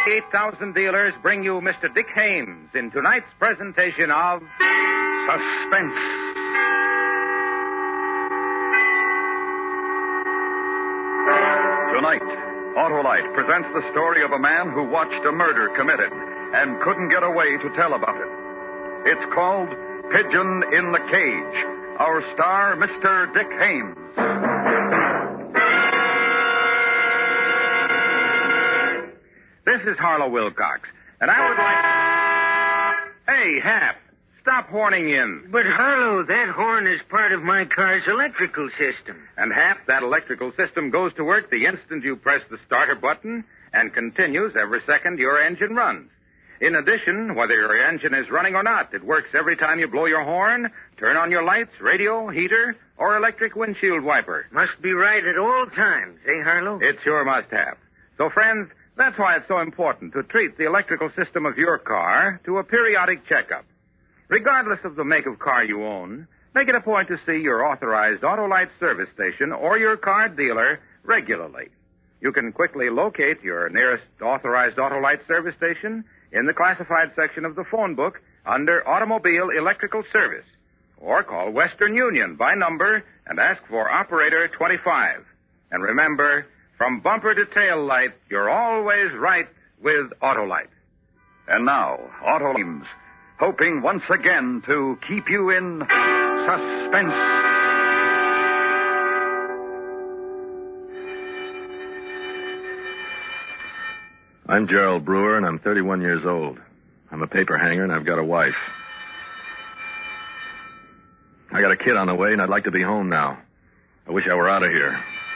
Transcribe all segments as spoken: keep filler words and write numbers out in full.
eight thousand dealers bring you Mister Dick Haymes in tonight's presentation of Suspense. Tonight, Autolite presents the story of a man who watched a murder committed and couldn't get away to tell about it. It's called Pigeon in the Cage. Our star, Mister Dick Haymes. This is Harlow Wilcox, and I would like... Hey, Hap, stop horning in. But, Harlow, that horn is part of my car's electrical system. And, Hap, that electrical system goes to work the instant you press the starter button and continues every second your engine runs. In addition, whether your engine is running or not, it works every time you blow your horn, turn on your lights, radio, heater, or electric windshield wiper. Must be right at all times, eh, Harlow? It sure must have. So, friends, that's why it's so important to treat the electrical system of your car to a periodic checkup. Regardless of the make of car you own, make it a point to see your authorized Autolite service station or your car dealer regularly. You can quickly locate your nearest authorized Autolite service station in the classified section of the phone book under Automobile Electrical Service, or call Western Union by number and ask for Operator twenty-five. And remember, from bumper to tail light, you're always right with Autolite. And now, Autolite, hoping once again to keep you in suspense. I'm Gerald Brewer, and I'm thirty-one years old. I'm a paper hanger, and I've got a wife. I got a kid on the way, and I'd like to be home now. I wish I were out of here.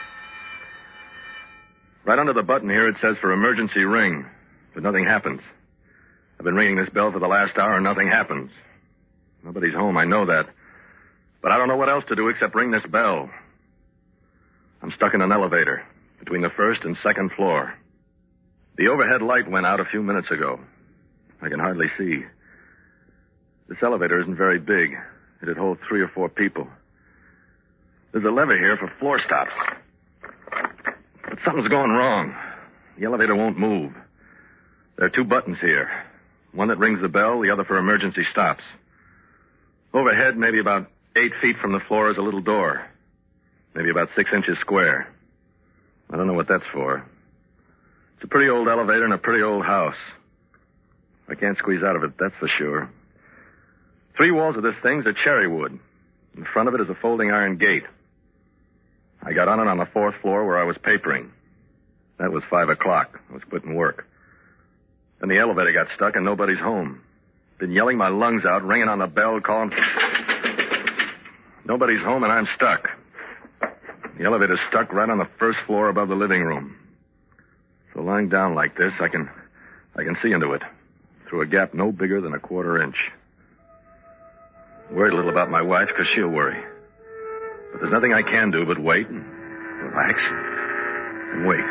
Right under the button here, it says for emergency ring, but nothing happens. I've been ringing this bell for the last hour, and nothing happens. Nobody's home, I know that. But I don't know what else to do except ring this bell. I'm stuck in an elevator between the first and second floor. The overhead light went out a few minutes ago. I can hardly see. This elevator isn't very big. It'd hold three or four people. There's a lever here for floor stops. But something's going wrong. The elevator won't move. There are two buttons here. One that rings the bell, the other for emergency stops. Overhead, maybe about eight feet from the floor, is a little door. Maybe about six inches square. I don't know what that's for. It's a pretty old elevator in a pretty old house. I can't squeeze out of it, that's for sure. Three walls of this thing's are cherry wood. In front of it is a folding iron gate. I got on it on the fourth floor where I was papering. That was five o'clock. I was quitting work. Then the elevator got stuck and nobody's home. Been yelling my lungs out, ringing on the bell, calling... Nobody's home and I'm stuck. The elevator's stuck right on the first floor above the living room. So lying down like this, I can, I can see into it through a gap no bigger than a quarter inch. Worried a little about my wife because she'll worry. But there's nothing I can do but wait and relax and wait.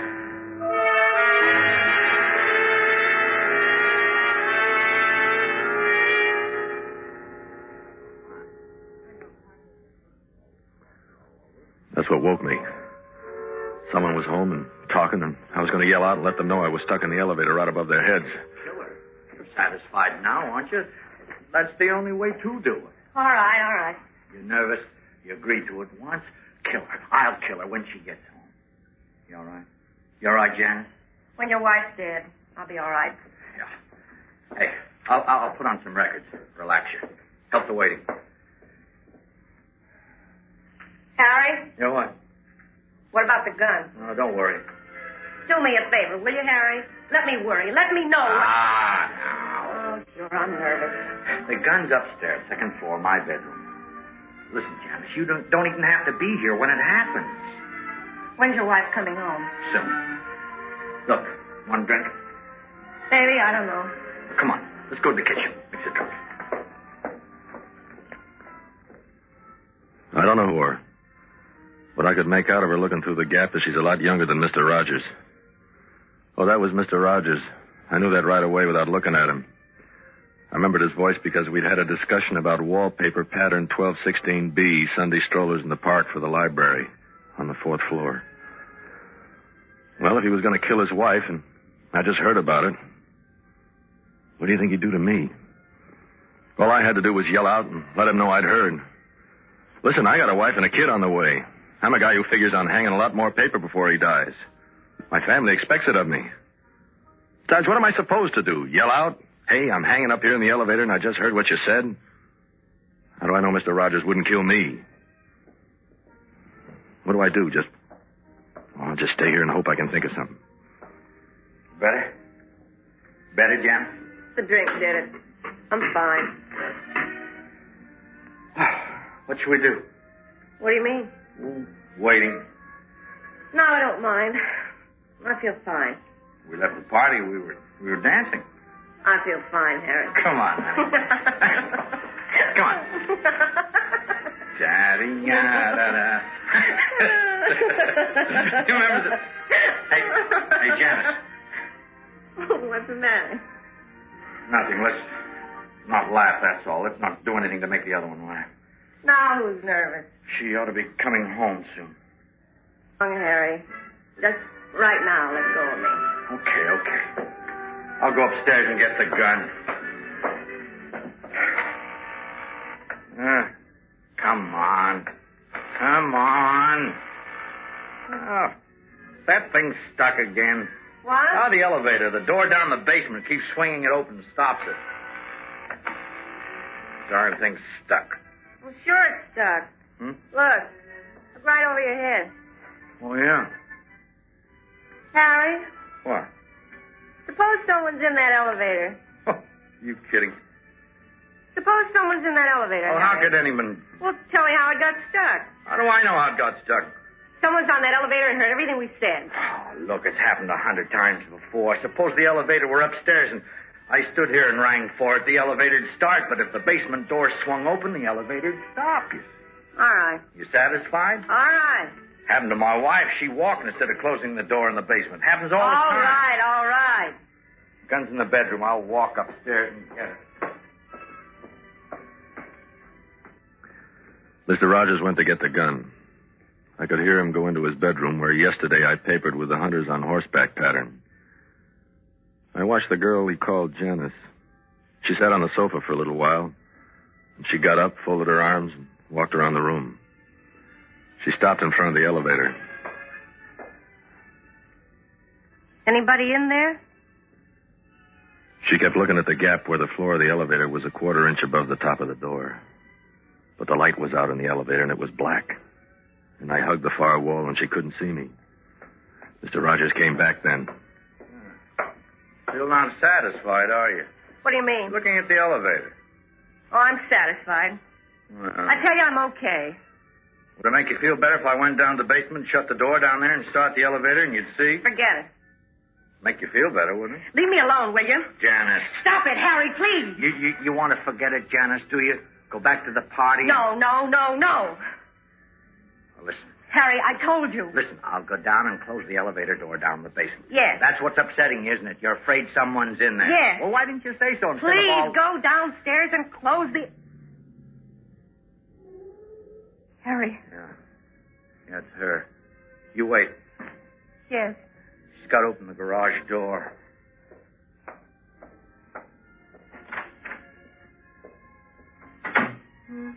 That's what woke me. Someone was home and talking, and I was going to yell out and let them know I was stuck in the elevator right above their heads. Killer, you're satisfied now, aren't you? That's the only way to do it. All right, all right. You're nervous. You agreed to it once. Kill her. I'll kill her when she gets home. You all right? You all right, Janice? When your wife's dead, I'll be all right. Yeah. Hey, I'll, I'll put on some records. Relax you. Help the waiting. Harry? You know what? What about the gun? Oh, don't worry. Do me a favor, will you, Harry? Let me worry. Let me know. Ah, now. Oh, sure, I'm nervous. The gun's upstairs, second floor, my bedroom. Listen, Janice, you don't, don't even have to be here when it happens. When's your wife coming home? Soon. Look, want a drink? Maybe, I don't know. Come on, let's go to the kitchen. Mix a drink. I don't know her. But I could make out of her looking through the gap that she's a lot younger than Mister Rogers. Oh, that was Mister Rogers. I knew that right away without looking at him. I remembered his voice because we'd had a discussion about wallpaper pattern twelve sixteen B, Sunday strollers in the park for the library on the fourth floor. Well, if he was going to kill his wife, and I just heard about it. What do you think he'd do to me? All I had to do was yell out and let him know I'd heard. Listen, I got a wife and a kid on the way. I'm a guy who figures on hanging a lot more paper before he dies. My family expects it of me. Besides, what am I supposed to do? Yell out? Hey, I'm hanging up here in the elevator and I just heard what you said? How do I know Mister Rogers wouldn't kill me? What do I do? Just... Oh, I'll just stay here and hope I can think of something. Better? Better, Janet? The drink did it. I'm fine. What should we do? What do you mean? Waiting. No, I don't mind. I feel fine. We left the party. We were we were dancing. I feel fine, Harry. Come on, honey. Come on. Daddy, da, da, da. You remember the... Hey, hey, Janice. What's the matter? Nothing. Let's not laugh, that's all. Let's not do anything to make the other one laugh. Now who's nervous? She ought to be coming home soon. Young Harry. Just right now, let go of me. Okay, okay. I'll go upstairs and get the gun. Uh, come on. Come on. Oh, that thing's stuck again. What? Oh, the elevator. The door down the basement keeps swinging it open and stops it. Darn thing's stuck. Well, sure it's stuck. Hmm? Look. Look right over your head. Oh, yeah. Harry, What? suppose someone's in that elevator. Oh, you kidding? Suppose someone's in that elevator, Oh, how Harry. could anyone... Well, tell me how it got stuck. How do I know how it got stuck? Someone's on that elevator and heard everything we said. Oh, look, it's happened a hundred times before. Suppose the elevator were upstairs and I stood here and rang for it. The elevator'd start, but if the basement door swung open, the elevator'd stop. You, All right. you satisfied? All right. Happened to my wife. She walked instead of closing the door in the basement. Happens all, All the time. right, all right. Gun's in the bedroom. I'll walk upstairs and get it. Mister Rogers went to get the gun. I could hear him go into his bedroom where yesterday I papered with the hunters on horseback pattern. I watched the girl he called Janice. She sat on the sofa for a little while. And she got up, folded her arms, and walked around the room. She stopped in front of the elevator. Anybody in there? She kept looking at the gap where the floor of the elevator was a quarter inch above the top of the door. But the light was out in the elevator and it was black. And I hugged the far wall and she couldn't see me. Mister Rogers came back then. Still not satisfied, are you? What do you mean? Looking at the elevator. Oh, I'm satisfied. Uh-uh. I tell you, I'm okay. Would it make you feel better if I went down to the basement, shut the door down there, and start the elevator, and you'd see? Forget it. Make you feel better, wouldn't it? Leave me alone, will you? Janice. Stop it, Harry, please. You, you, you want to forget it, Janice, do you? Go back to the party? No, no, no, no. Well, listen. Harry, I told you. Listen, I'll go down and close the elevator door down the basement. Yes. That's what's upsetting you, isn't it? You're afraid someone's in there. Yes. Well, why didn't you say so instead Please of all... go downstairs and close the... Harry. Yeah. Yeah, it's her. You wait. Yes. She's got to open the garage door. Hmm.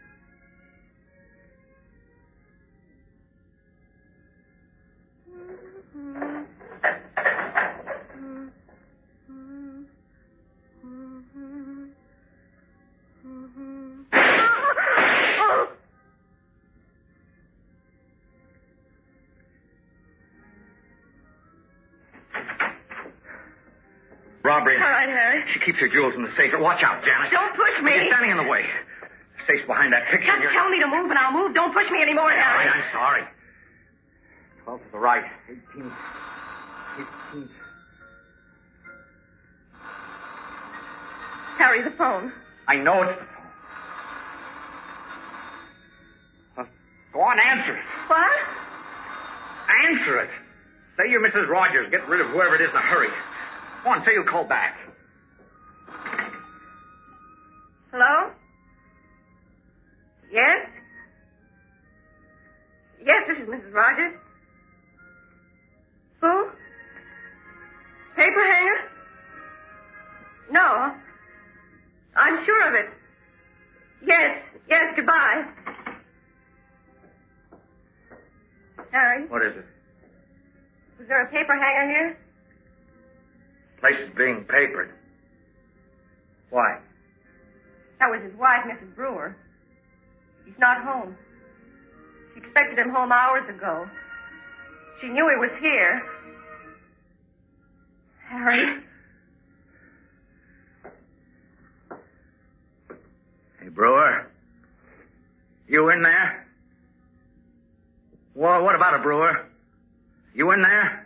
Robbery. All right, Harry. She keeps her jewels in the safe. Watch out, Janice. Don't push me. You're standing in the way. The safe's behind that picture. Just You're... tell me to move and I'll move. Don't push me anymore, All right, Harry. I'm sorry. Twelve to the right. Eighteen. Eighteen. Harry, the phone. I know it's the phone. Uh, go on, answer it. What? Answer it. Say you're Missus Rogers. Get rid of whoever it is in a hurry. Go on, say you'll call back. Hello? Yes? Yes, this is Missus Rogers. Who? Paper No. I'm sure of it. Yes, yes, goodbye. Harry? What is it? Was there a paper hanger here? Place is being papered. Why? That was his wife, Missus Brewer. He's not home. She expected him home hours ago. She knew he was here. Harry? Hey, Brewer. You in there? Well, what about it, Brewer? You in there?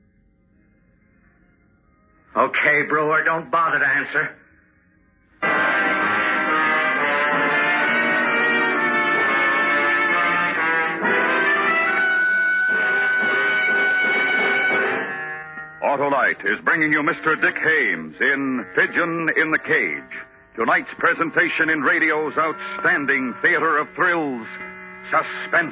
Okay, Brewer, don't bother to answer. Autolite is bringing you Mister Dick Haymes in Pigeon in the Cage. Tonight's presentation in radio's outstanding theater of thrills, Suspense.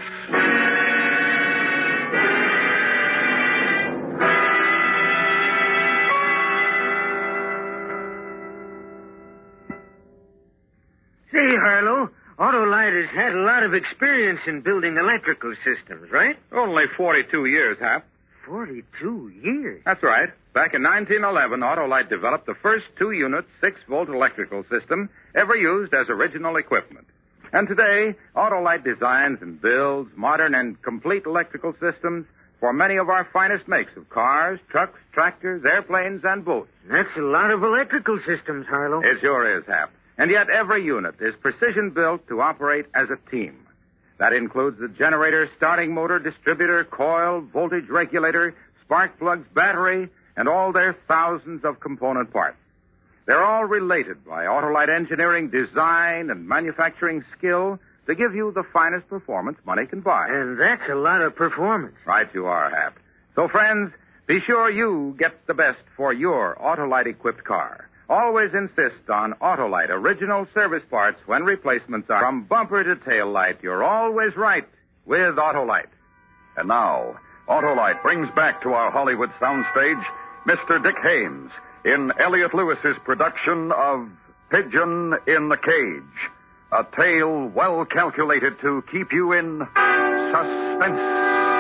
Say, Harlow, Autolite has had a lot of experience in building electrical systems, right? Only forty-two years, Hap. Forty-two years? That's right. Back in nineteen eleven, Autolite developed the first two-unit, six-volt electrical system ever used as original equipment. And today, Autolite designs and builds modern and complete electrical systems for many of our finest makes of cars, trucks, tractors, airplanes, and boats. That's a lot of electrical systems, Harlow. It sure is, Hap. And yet every unit is precision-built to operate as a team. That includes the generator, starting motor, distributor, coil, voltage regulator, spark plugs, battery, and all their thousands of component parts. They're all related by Autolite engineering, design, and manufacturing skill to give you the finest performance money can buy. And that's a lot of performance. Right you are, Hap. So, friends, be sure you get the best for your Autolite-equipped car. Always insist on Autolite original service parts when replacements are. From bumper to tail light, you're always right with Autolite. And now, Autolite brings back to our Hollywood soundstage Mister Dick Haymes in Elliot Lewis's production of Pigeon in the Cage, a tale well calculated to keep you in suspense.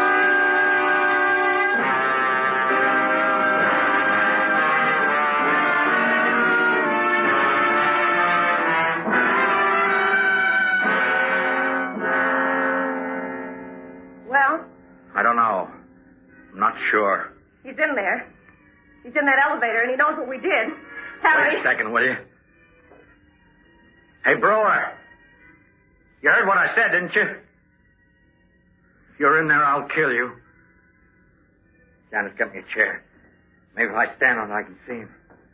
Well? I don't know. I'm not sure. He's in there. He's in that elevator, and he knows what we did. Harry. Wait a second, will you? Hey, Brewer. You heard what I said, didn't you? If you're in there, I'll kill you. Janice, get me a chair. Maybe if I stand on it, I can see him.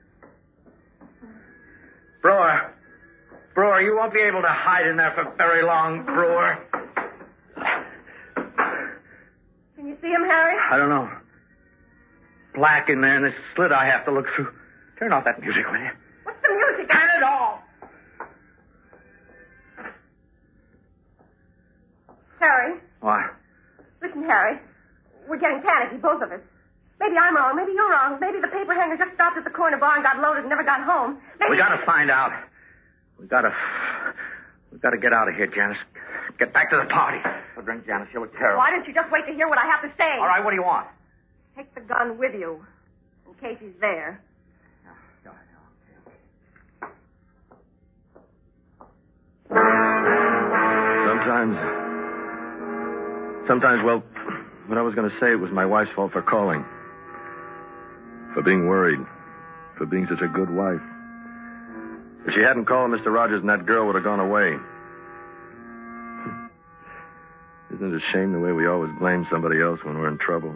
Brewer. Brewer, you won't be able to hide in there for very long, Brewer. Can you see him, Harry? I don't know. Black in there, and this slit I have to look through. Turn off that music, will you? What's the music? Turn it off! Harry? What? Listen, Harry. We're getting panicky, both of us. Maybe I'm wrong. Maybe you're wrong. Maybe the paper hanger just stopped at the corner bar and got loaded and never got home. Maybe... We gotta find out. We gotta... We gotta get out of here, Janice. Get back to the party. Oh, drink, Janice. You look terrible. Why don't you just wait to hear what I have to say? All right, what do you want? Take the gun with you, in case he's there. Sometimes... Sometimes, well, what I was going to say, it was my wife's fault for calling. For being worried. For being such a good wife. If she hadn't called, Mister Rogers and that girl would have gone away. Isn't it a shame the way we always blame somebody else when we're in trouble?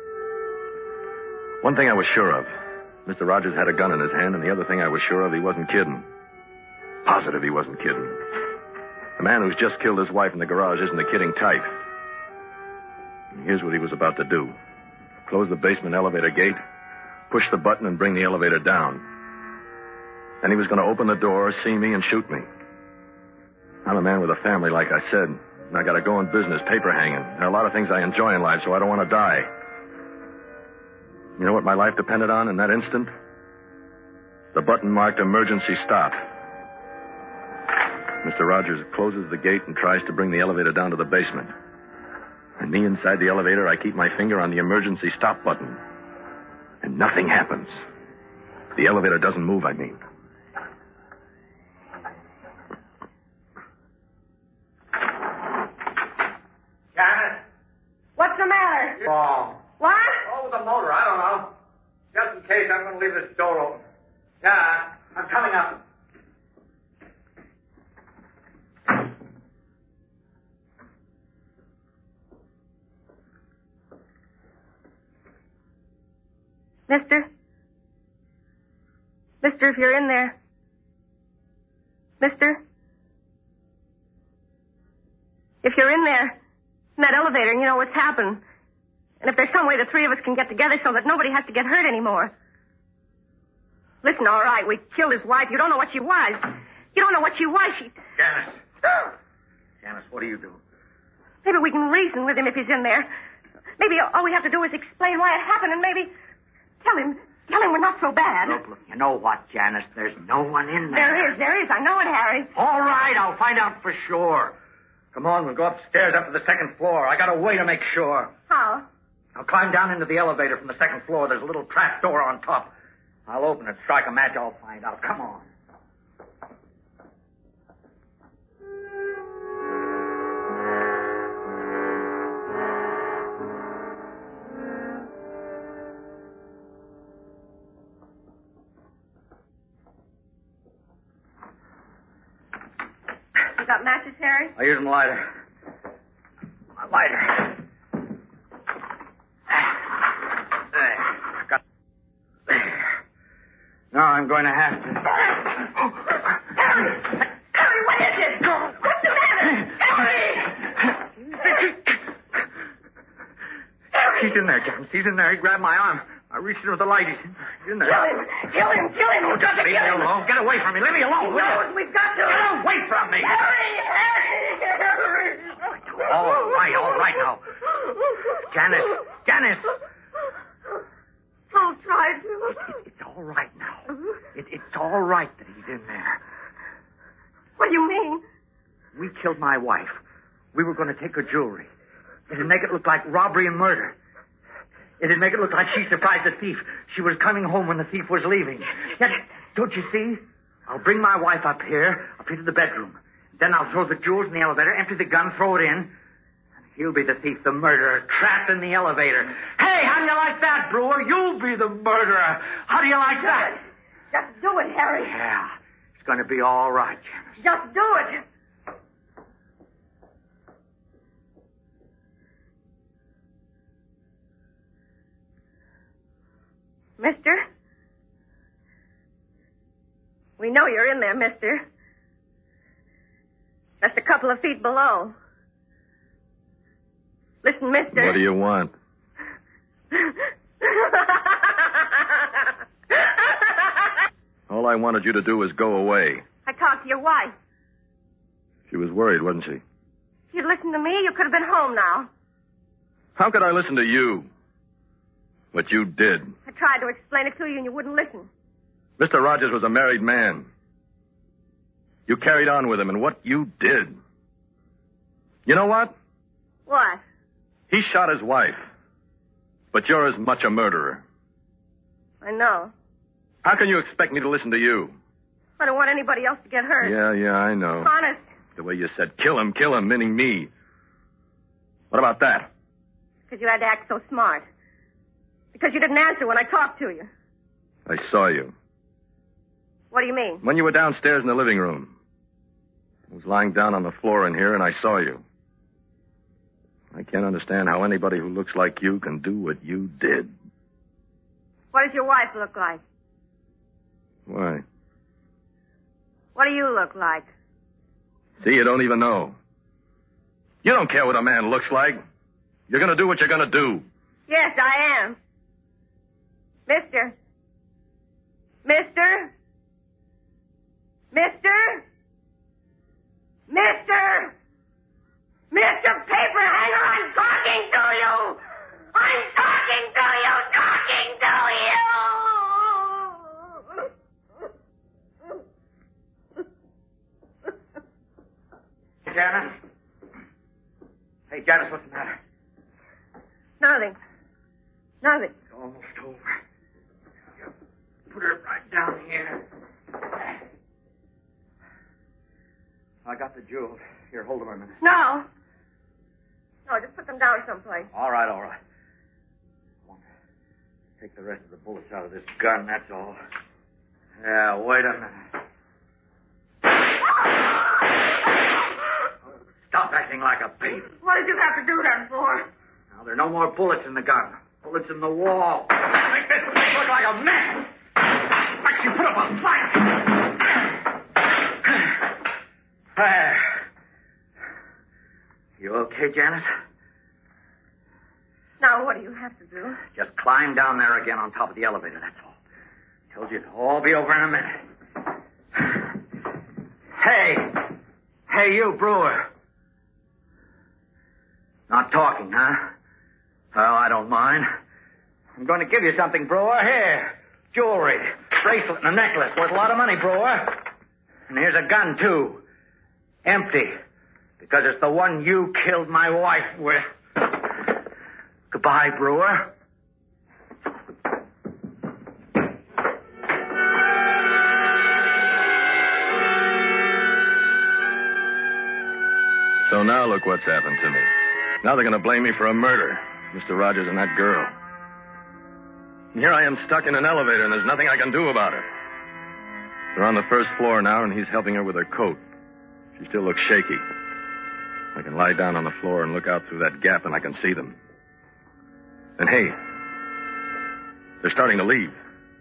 One thing I was sure of. Mister Rogers had a gun in his hand, and the other thing I was sure of, he wasn't kidding. Positive he wasn't kidding. The man who's just killed his wife in the garage isn't the kidding type. And here's what he was about to do. Close the basement elevator gate, push the button, and bring the elevator down. Then he was going to open the door, see me, and shoot me. I'm a man with a family, like I said. And I got to go in business, paper hanging. There are a lot of things I enjoy in life, so I don't want to die. You know what my life depended on in that instant? The button marked emergency stop. Mister Rogers closes the gate and tries to bring the elevator down to the basement. And me inside the elevator, I keep my finger on the emergency stop button. And nothing happens. The elevator doesn't move, I mean. Janet? What's the matter? Oh. What? Oh, with the motor. I don't know. Just in case, I'm going to leave this door open. Yeah, I'm coming up. Mister? Mister, if you're in there. Mister? If you're in there, in that elevator, and you know what's happened, and if there's some way the three of us can get together so that nobody has to get hurt anymore. Listen, all right, we killed his wife. You don't know what she was. You don't know what she was. She... Janice. Janice, what do you do? Maybe we can reason with him if he's in there. Maybe all we have to do is explain why it happened and maybe tell him, tell him we're not so bad. Look, look, you know what, Janice? There's no one in there. There is, there is. I know it, Harry. All right, I'll find out for sure. Come on, we'll go upstairs up to the second floor. I got a way to make sure. How? I'll climb down into the elevator from the second floor. There's a little trap door on top. I'll open it, strike a match, I'll find out. Come on. You got matches, Harry? I'll use my lighter. My lighter. There. Got... There. Now I'm going to have to... Harry! Harry, what is it? What's the matter? Harry! He's in there, Janice. He's in there. He grabbed my arm. I reached in with the light. He's in, he's in there. Kill him! Kill him! Kill him! Oh, We've got just to leave kill me him! alone. Get away from me. Leave me alone, will you? No, we've got to... Get away from me. Harry! Harry! Harry! All right, all right now. Janice. Janice. I'll try to. It, it, it's all right now. It, it's all right that he's in there. What do you mean? We killed my wife. We were going to take her jewelry. It'd make it look like robbery and murder. It'd make it look like she surprised the thief. She was coming home when the thief was leaving. Yet, don't you see? I'll bring my wife up here, up into the bedroom. Then I'll throw the jewels in the elevator, empty the gun, throw it in. And he'll be the thief, the murderer, trapped in the elevator. Hey, how do you like that, Brewer? You'll be the murderer. How do you like that? Just do it, Harry. Yeah, it's going to be all right, Janice. Just do it. Mister? We know you're in there, mister. Just a couple of feet below. Listen, mister. What do you want? All I wanted you to do was go away. I talked to your wife. She was worried, wasn't she? If you'd listened to me, you could have been home now. How could I listen to you? But you did. I tried to explain it to you and you wouldn't listen. Mister Rogers was a married man. You carried on with him, and what you did. You know what? What? He shot his wife. But you're as much a murderer. I know. How can you expect me to listen to you? I don't want anybody else to get hurt. Yeah, yeah, I know. Honest. The way you said, kill him, kill him, meaning me. What about that? Because you had to act so smart. Because you didn't answer when I talked to you. I saw you. What do you mean? When you were downstairs in the living room. I was lying down on the floor in here, and I saw you. I can't understand how anybody who looks like you can do what you did. What does your wife look like? Why? What do you look like? See, you don't even know. You don't care what a man looks like. You're going to do what you're going to do. Yes, I am. Mister. Mister. Mister. Mister. Mister Paperhanger, I'm talking to you. I'm talking to you, talking to you. Janice. Hey, Janice, what's the matter? Nothing. Nothing. It's almost over. Put her right down here. I got the jewels. Here, hold them a minute. No. No, just put them down someplace. All right, all right. I want to take the rest of the bullets out of this gun, that's all. Yeah, wait a minute. Stop acting like a baby. What did you have to do that for? Now, there are no more bullets in the gun. Bullets in the wall. Make this place look like a mess. Like you put up a fight. There. You okay, Janice? Now, what do you have to do? Just climb down there again on top of the elevator, that's all. Told you it'll all be over in a minute. Hey. Hey, you, Brewer. Not talking, huh? Well, I don't mind. I'm going to give you something, Brewer. Here. Jewelry. Bracelet and a necklace worth a lot of money, Brewer. And here's a gun, too. Empty. Because it's the one you killed my wife with. Goodbye, Brewer. So now look what's happened to me. Now they're going to blame me for a murder. Mister Rogers and that girl. And here I am stuck in an elevator, and there's nothing I can do about it. They're on the first floor now, and he's helping her with her coat. She still looks shaky. I can lie down on the floor and look out through that gap, and I can see them. And hey, they're starting to leave.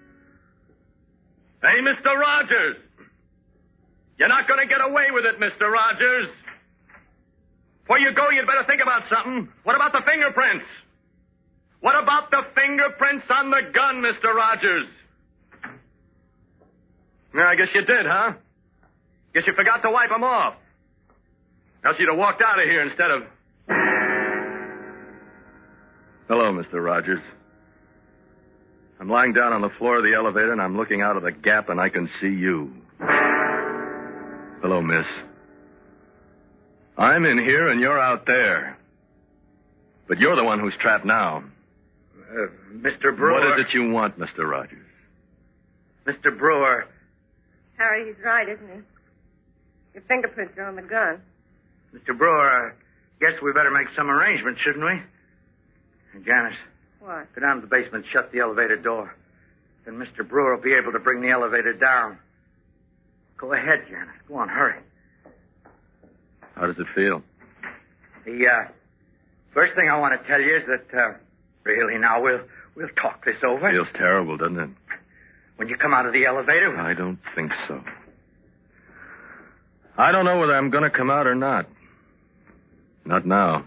Hey, Mister Rogers! You're not going to get away with it, Mister Rogers. Before you go, you'd better think about something. What about the fingerprints? What about the fingerprints on the gun, Mister Rogers? Yeah, I guess you did, huh? Guess you forgot to wipe them off. Else you'd have walked out of here instead of... Hello, Mister Rogers. I'm lying down on the floor of the elevator, and I'm looking out of the gap, and I can see you. Hello, miss. I'm in here, and you're out there. But you're the one who's trapped now. Uh, Mister Brewer. What is it you want, Mister Rogers? Mister Brewer. Harry, he's right, isn't he? Your fingerprints are on the gun. Mister Brewer, I guess we better make some arrangements, shouldn't we? Hey, Janice. What? Go down to the basement, shut the elevator door. Then Mister Brewer will be able to bring the elevator down. Go ahead, Janice. Go on, hurry. How does it feel? The, uh, first thing I want to tell you is that, uh, really now, we'll, we'll talk this over. Feels terrible, doesn't it? When you come out of the elevator... I don't think so. I don't know whether I'm going to come out or not. Not now.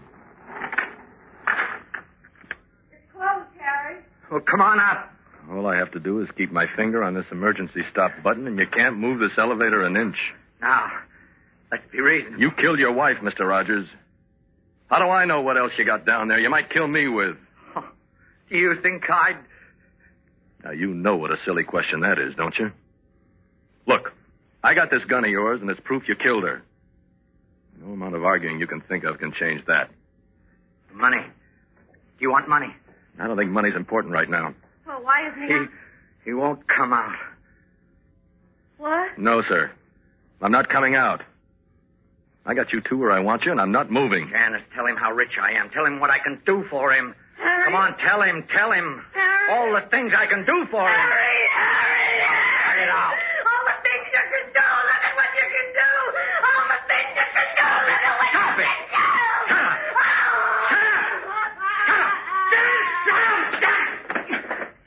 It's closed, Harry. Well, come on up. All I have to do is keep my finger on this emergency stop button, and you can't move this elevator an inch. Now, let's be reasonable. You killed your wife, Mister Rogers. How do I know what else you got down there you might kill me with? Oh, do you think I'd... Now, you know what a silly question that is, don't you? Look, I got this gun of yours, and it's proof you killed her. No amount of arguing you can think of can change that. Money. Do you want money? I don't think money's important right now. Well, why isn't he... He, on- he won't come out. What? No, sir. I'm not coming out. I got you two where I want you, and I'm not moving. Janice, tell him how rich I am. Tell him what I can do for him. Harry. Come on, tell him, tell him. Harry. All the things I can do for him. Harry, Harry, Harry. Cut it out. All the things you can do. Look at what you can do. All the things you can do. Look at what Stop you it. can do. Shut up. Shut up. Shut up. Janice,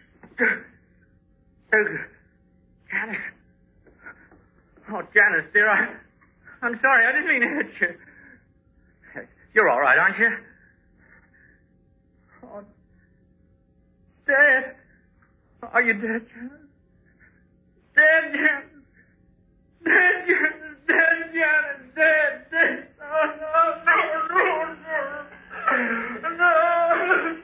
shut up. Janice. Oh, Janice, dear, I, I'm sorry. I didn't mean to hit you. You're all right, aren't you? Oh, dead. Are you dead, Janice? Dead, Janice. Dead, Janice. Dead, Janice. Dead, dead. Oh, no, no, no, no. No.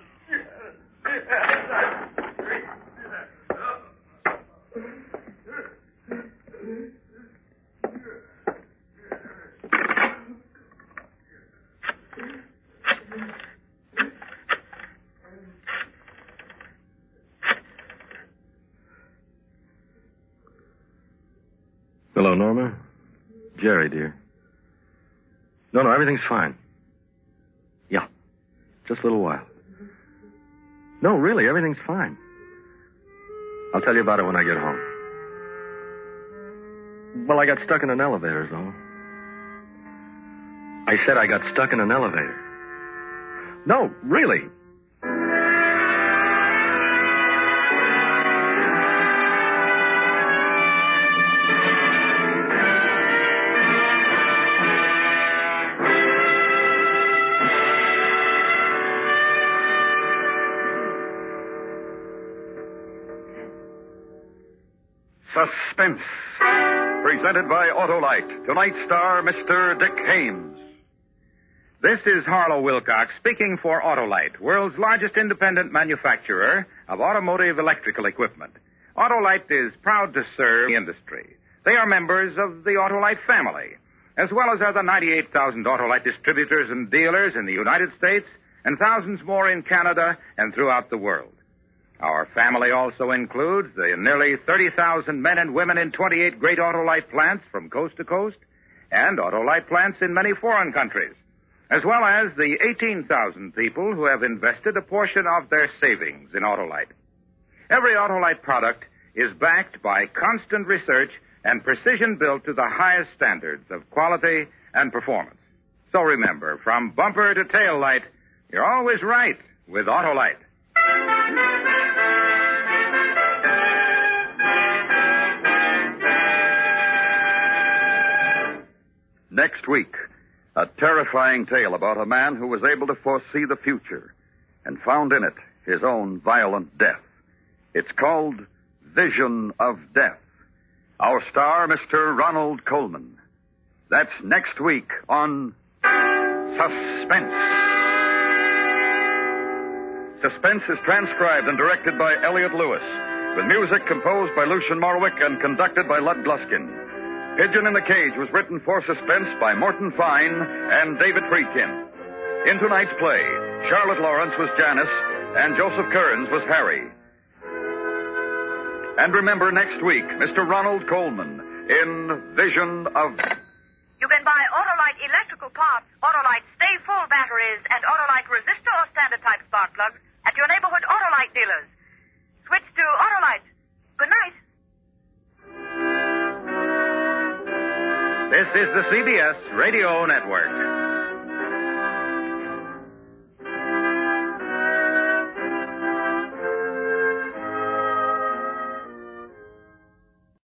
Hello, Norma. Jerry, dear. No, no, everything's fine. Yeah. Just a little while. No, really, everything's fine. I'll tell you about it when I get home. Well, I got stuck in an elevator, is all. I said I got stuck in an elevator. No, really. Suspense. Presented by Autolite. Tonight's star, Mister Dick Haymes. This is Harlow Wilcox speaking for Autolite, world's largest independent manufacturer of automotive electrical equipment. Autolite is proud to serve the industry. They are members of the Autolite family, as well as other ninety-eight thousand Autolite distributors and dealers in the United States and thousands more in Canada and throughout the world. Our family also includes the nearly thirty thousand men and women in twenty-eight great Autolite plants from coast to coast and Autolite plants in many foreign countries, as well as the eighteen thousand people who have invested a portion of their savings in Autolite. Every Autolite product is backed by constant research and precision built to the highest standards of quality and performance. So remember, from bumper to tail light, you're always right with Autolite. Next week, a terrifying tale about a man who was able to foresee the future and found in it his own violent death. It's called Vision of Death. Our star, Mister Ronald Colman. That's next week on Suspense. Suspense is transcribed and directed by Elliot Lewis, with music composed by Lucian Morwick and conducted by Lud Gluskin. Pigeon in the Cage was written for Suspense by Morton Fine and David Friedkin. In tonight's play, Charlotte Lawrence was Janice and Joseph Kearns was Harry. And remember next week, Mister Ronald Coleman in Vision of... You can buy Autolite electrical parts, Autolite Stay Full batteries, and Autolite resistor or standard type spark plugs at your neighborhood Autolite dealers. Switch to Autolite. Good night. This is the C B S Radio Network.